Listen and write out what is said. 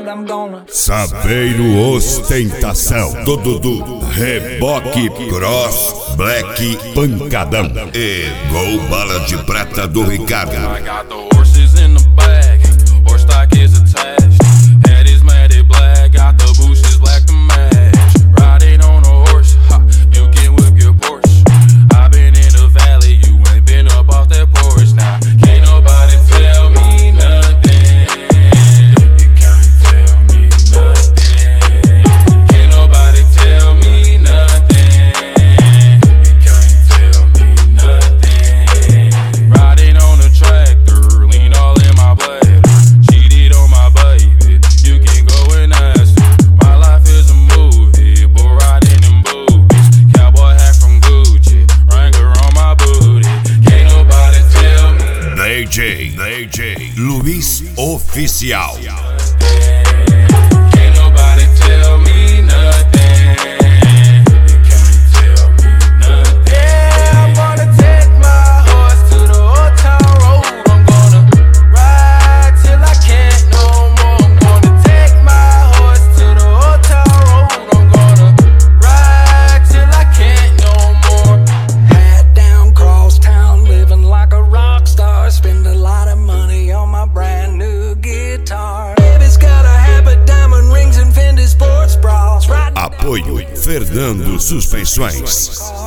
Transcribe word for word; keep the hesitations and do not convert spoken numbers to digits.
road, I'm gonna. Saveiro Ostentação do Dudu, Reboque Cross Black Pancadão e Gol Bala de Prata do Ricardo. I got the horses in the back, horse stock is attached. Head is matted black, got the bushes black to match. Riding on a horse, ha, you can whip your Porsche. I've been in the valley, you ain't been up off that porch. Now, can't nobody tell me nothing. You can't tell me nothing. Can't nobody tell me nothing. You can't tell me nothing. Riding on a tractor, lean all in my bladder. Cheated on my baby, you can go and ask her. My life is a movie, bull riding in boobies. Cowboy hat from Gucci, Wrangler on my booty. Can't nobody tell me. D J, D J Luiz Oficial. Can't nobody tell me nothing. You can't tell me nothing. Yeah, I'm gonna take my horse to the old town road. I'm gonna ride till I can't no more. I'm gonna take my horse to the old town road. I'm gonna ride till I can't no more. Hat down, cross town, living like a rock star. Spend a lot of money on my brand new guitar. Baby's got a habit, diamond rings and Fendi sports bras. Riding Apoio Fernando Suspensões.